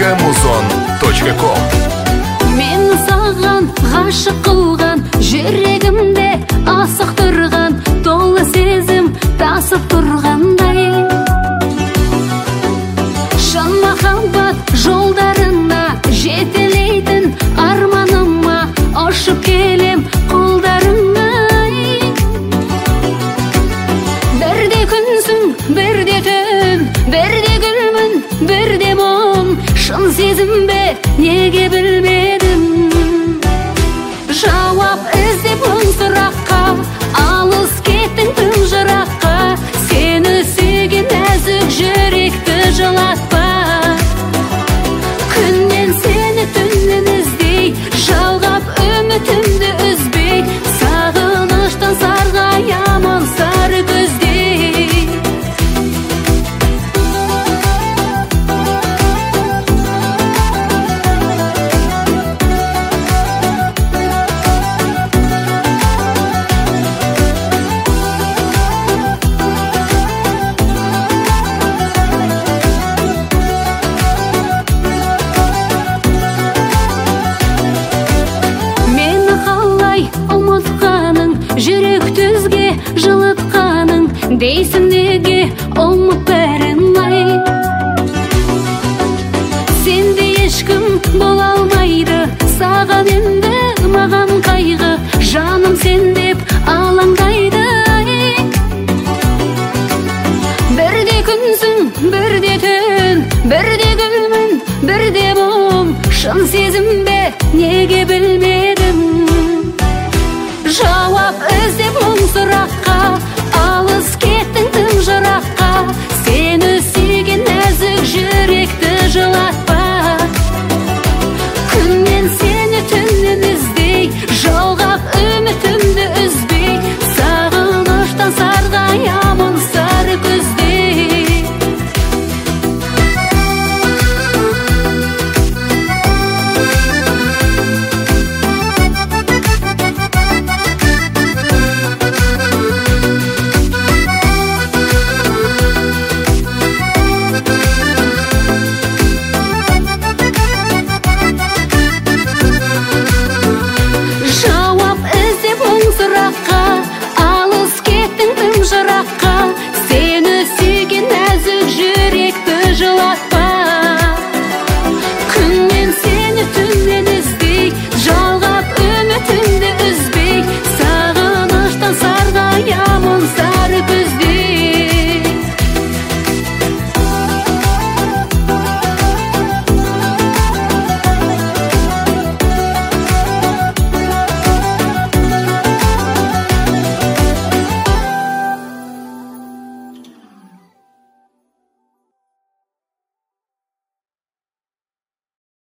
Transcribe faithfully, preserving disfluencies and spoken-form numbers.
muzon точка ком. Мен саған ғашық қылған, жүрегімде асық тұрған, толы сезім тасып тұрғандай. Шын махаббат жолдарына жетелейтін арманыма ұшып келем қолдарыңа. Бірде күнсің, бірде түн, бірде гүлмін, бірде мұң. Шын сезім бе, неге білмедім? Жауап іздеп мың сұраққа, алыс кеттің тым жыраққа. Сені сүйген нәзік жүректі жылатпа. Күннен сені түннен іздей, жалғап үмітімді үзбей, сағыныштан сарғаямын сары көздей. Жүрек түзге жылытқаның, дейсің неге ұмыт бәрін ай. Сенде ешкім бола алмайды, саған енді маған қайғы, жаным сен деп алаңдайды. Бірде күнсің, бірде түн, бірде гүлмін, бірде мұң. Шын сезім бе, неге білме